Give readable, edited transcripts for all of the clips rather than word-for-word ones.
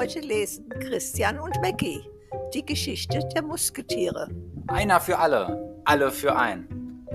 Heute lesen Christian und Mackie die Geschichte der Musketiere. Einer für alle, alle für ein.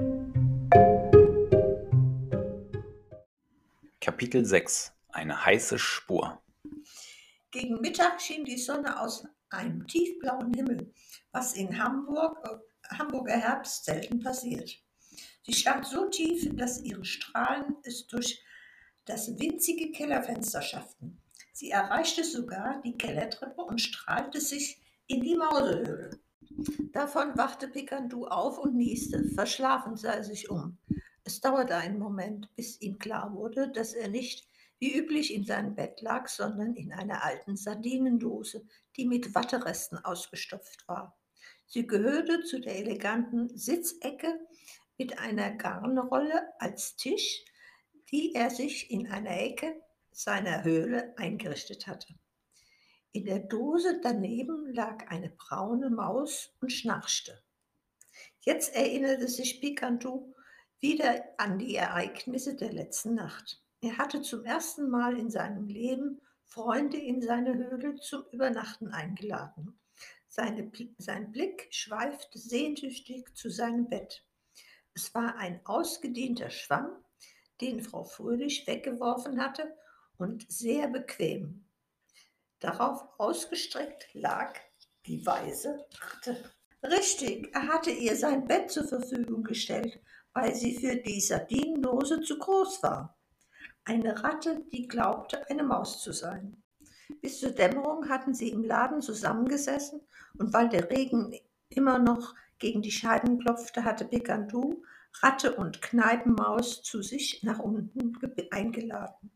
Kapitel 6: Eine heiße Spur. Gegen Mittag schien die Sonne aus einem tiefblauen Himmel, was in Hamburger Herbst selten passiert. Sie stand so tief, dass ihre Strahlen es durch das winzige Kellerfenster schafften. Sie erreichte sogar die Kellertreppe und strahlte sich in die Mausehöhle. Davon wachte Pikandu auf und nieste. Verschlafen sah er sich um. Es dauerte einen Moment, bis ihm klar wurde, dass er nicht wie üblich in seinem Bett lag, sondern in einer alten Sardinendose, die mit Watteresten ausgestopft war. Sie gehörte zu der eleganten Sitzecke mit einer Garnrolle als Tisch, die er sich in einer Ecke seiner Höhle eingerichtet hatte. In der Dose daneben lag eine braune Maus und schnarchte. Jetzt erinnerte sich Pikandu wieder an die Ereignisse der letzten Nacht. Er hatte zum ersten Mal in seinem Leben Freunde in seine Höhle zum Übernachten eingeladen. Sein Blick schweifte sehnsüchtig zu seinem Bett. Es war ein ausgedienter Schwamm, den Frau Fröhlich weggeworfen hatte, und sehr bequem. Darauf ausgestreckt lag die weiße Ratte. Richtig, er hatte ihr sein Bett zur Verfügung gestellt, weil sie für die Sardinendose zu groß war. Eine Ratte, die glaubte, eine Maus zu sein. Bis zur Dämmerung hatten sie im Laden zusammengesessen, und weil der Regen immer noch gegen die Scheiben klopfte, hatte Pikandu Ratte und Kneipenmaus zu sich nach unten eingeladen.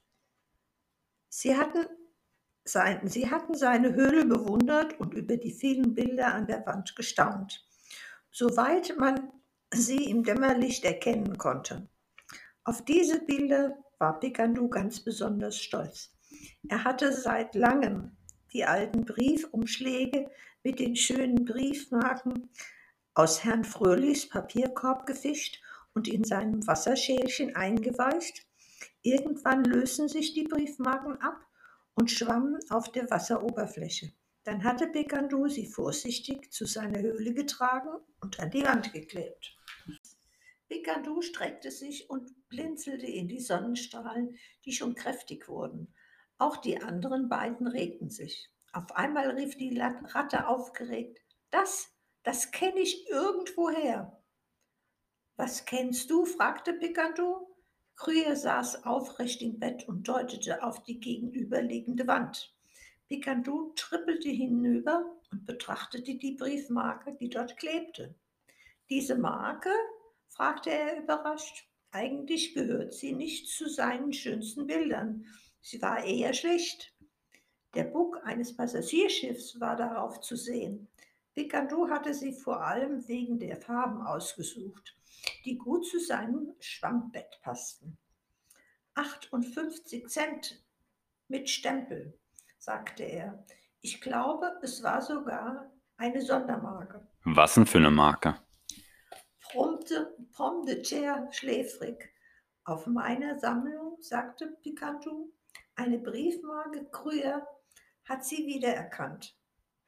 Sie hatten seine Höhle bewundert und über die vielen Bilder an der Wand gestaunt, soweit man sie im Dämmerlicht erkennen konnte. Auf diese Bilder war Pikandu ganz besonders stolz. Er hatte seit langem die alten Briefumschläge mit den schönen Briefmarken aus Herrn Fröhlichs Papierkorb gefischt und in seinem Wasserschälchen eingeweicht. Irgendwann lösten sich die Briefmarken ab und schwammen auf der Wasseroberfläche. Dann hatte Pikandu sie vorsichtig zu seiner Höhle getragen und an die Wand geklebt. Pikandu streckte sich und blinzelte in die Sonnenstrahlen, die schon kräftig wurden. Auch die anderen beiden regten sich. Auf einmal rief die Ratte aufgeregt: Das kenne ich irgendwoher. Was kennst du? Fragte Pikandu. Krühe saß aufrecht im Bett und deutete auf die gegenüberliegende Wand. Pikandu trippelte hinüber und betrachtete die Briefmarke, die dort klebte. Diese Marke? Fragte er überrascht. Eigentlich gehört sie nicht zu seinen schönsten Bildern. Sie war eher schlicht. Der Bug eines Passagierschiffs war darauf zu sehen. Pikandu hatte sie vor allem wegen der Farben ausgesucht, die gut zu seinem Schwammbett passten. 58 Cent mit Stempel, sagte er. Ich glaube, es war sogar eine Sondermarke. Was denn für eine Marke? Brummte Pomme de Terre schläfrig. Auf meiner Sammlung, sagte Pikandu. Eine Briefmarke Krüger hat sie wiedererkannt.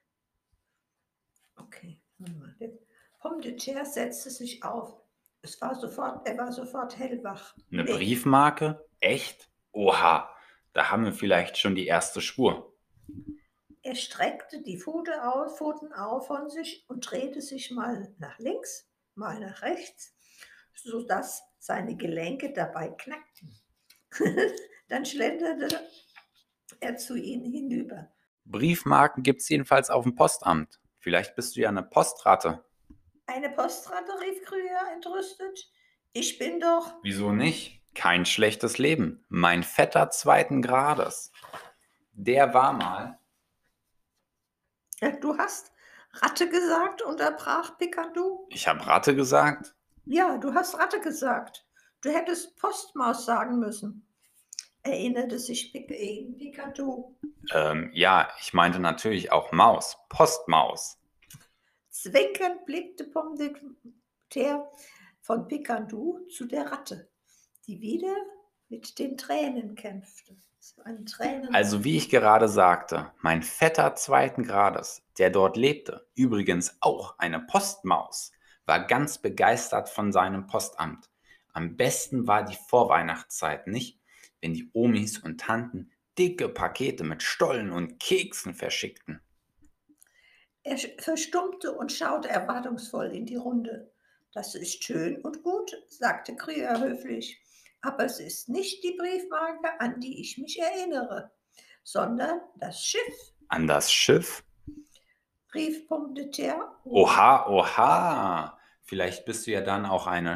Okay, Pomme de Terre setzte sich auf. Er war sofort hellwach. Eine Briefmarke? Echt? Oha, da haben wir vielleicht schon die erste Spur. Er streckte die Pfoten auf von sich und drehte sich mal nach links, mal nach rechts, sodass seine Gelenke dabei knackten. Dann schlenderte er zu ihnen hinüber. Briefmarken gibt's jedenfalls auf dem Postamt. Vielleicht bist du ja eine Postratte. Eine Postratte, rief Krüger entrüstet. Ich bin doch... Wieso nicht? Kein schlechtes Leben. Mein Vetter 2. Grades. Der war mal... Ja, du hast Ratte gesagt, unterbrach Pikandu. Ich habe Ratte gesagt? Ja, du hast Ratte gesagt. Du hättest Postmaus sagen müssen, erinnerte sich Pikandu. Ja, ich meinte natürlich auch Maus. Postmaus. Zwinkernd blickte Pomme de Terre von Pikandu zu der Ratte, die wieder mit den Tränen kämpfte. So ein Tränen. Also wie ich gerade sagte, mein Vetter zweiten Grades, der dort lebte, übrigens auch eine Postmaus, war ganz begeistert von seinem Postamt. Am besten war die Vorweihnachtszeit, nicht? Wenn die Omis und Tanten dicke Pakete mit Stollen und Keksen verschickten. Er verstummte und schaute erwartungsvoll in die Runde. Das ist schön und gut, sagte Krüger höflich, aber es ist nicht die Briefmarke, an die ich mich erinnere, sondern das Schiff, An das Schiff? rief Pomme de Terre. Oha, oha! Vielleicht bist du ja dann auch eine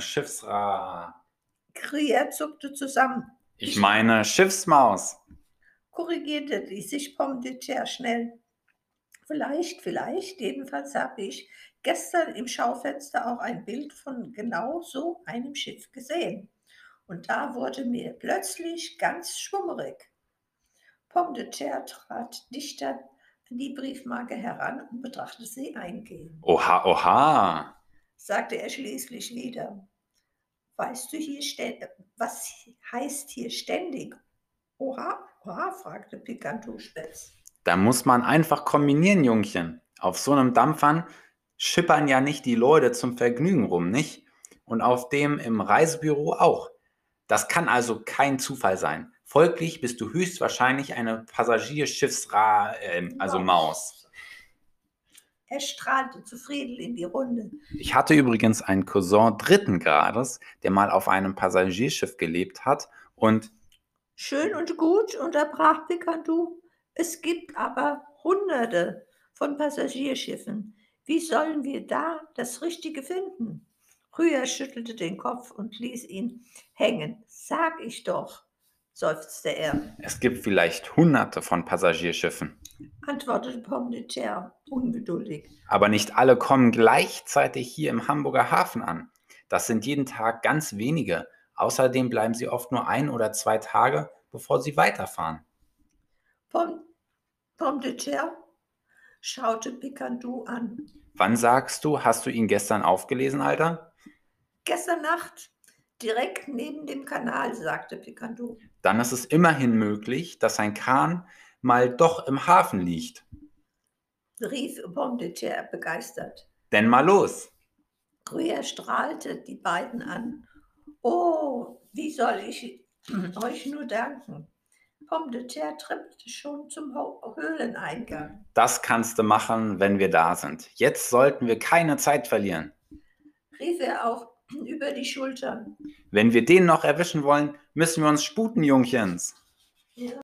Krüger zuckte zusammen. Ich meine Schiffsmaus. Korrigierte sich Pomme de Terre schnell. Vielleicht, jedenfalls habe ich gestern im Schaufenster auch ein Bild von genau so einem Schiff gesehen. Und da wurde mir plötzlich ganz schwummerig. Pomme de Terre trat dichter an die Briefmarke heran und betrachtete sie eingehend. Oha, oha! Sagte er schließlich wieder. Weißt du was heißt hier ständig? Oha, oha, fragte Picantou spitz. Da muss man einfach kombinieren, Jungchen. Auf so einem Dampfern schippern ja nicht die Leute zum Vergnügen rum, nicht? Und auf dem im Reisebüro auch. Das kann also kein Zufall sein. Folglich bist du höchstwahrscheinlich eine also Maus. Er strahlte zufrieden in die Runde. Ich hatte übrigens einen Cousin dritten Grades, der mal auf einem Passagierschiff gelebt hat und Schön und gut, unterbrach Picantou. Es gibt aber Hunderte von Passagierschiffen. Wie sollen wir da das Richtige finden? Rühr schüttelte den Kopf und ließ ihn hängen. Sag ich doch, seufzte er, es gibt vielleicht Hunderte von Passagierschiffen. antwortete Pomme de Terre ungeduldig. Aber nicht alle kommen gleichzeitig hier im Hamburger Hafen an. Das sind jeden Tag ganz wenige. Außerdem bleiben sie oft nur 1 oder 2 Tage, bevor sie weiterfahren. Pomme de Terre schaute Picantou an. Wann sagst du, hast du ihn gestern aufgelesen, Alter? Gestern Nacht, direkt neben dem Kanal, sagte Picantou. Dann ist es immerhin möglich, dass ein Kahn mal doch im Hafen liegt. Rief Pomme de Terre begeistert. Denn mal los! Gruyère strahlte die beiden an. Oh, wie soll ich euch nur danken? Pomme de Terre trippelte schon zum Höhleneingang. Das kannst du machen, wenn wir da sind. Jetzt sollten wir keine Zeit verlieren. Rief er auch über die Schultern. Wenn wir den noch erwischen wollen, müssen wir uns sputen, Jungchens. Ja.